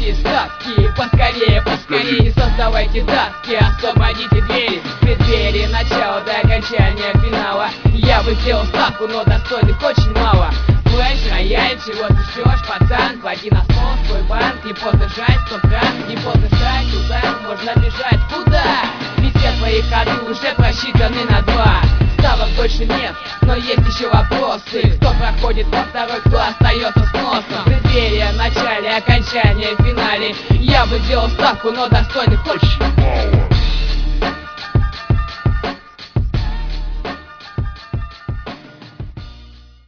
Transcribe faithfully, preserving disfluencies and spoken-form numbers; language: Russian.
делайте ставки, поскорее, поскорее, не создавайте давки, освободите двери, в преддверии начала до окончания финала. Я бы сделал ставку, но достойных очень мало. Флэш, рояль, чего ты ждешь, пацан? Клади на стол свой банк, не поздно жать сто грамм, не поздно стать туда, можно бежать куда? Ведь все твои ходы уже просчитаны на два. Ставок больше нет, но есть еще вопросы. Кто проходит во второй, кто остается с носом? Преддверие, начале, окончание, финале. Я бы делал ставку, но достойных очень мало.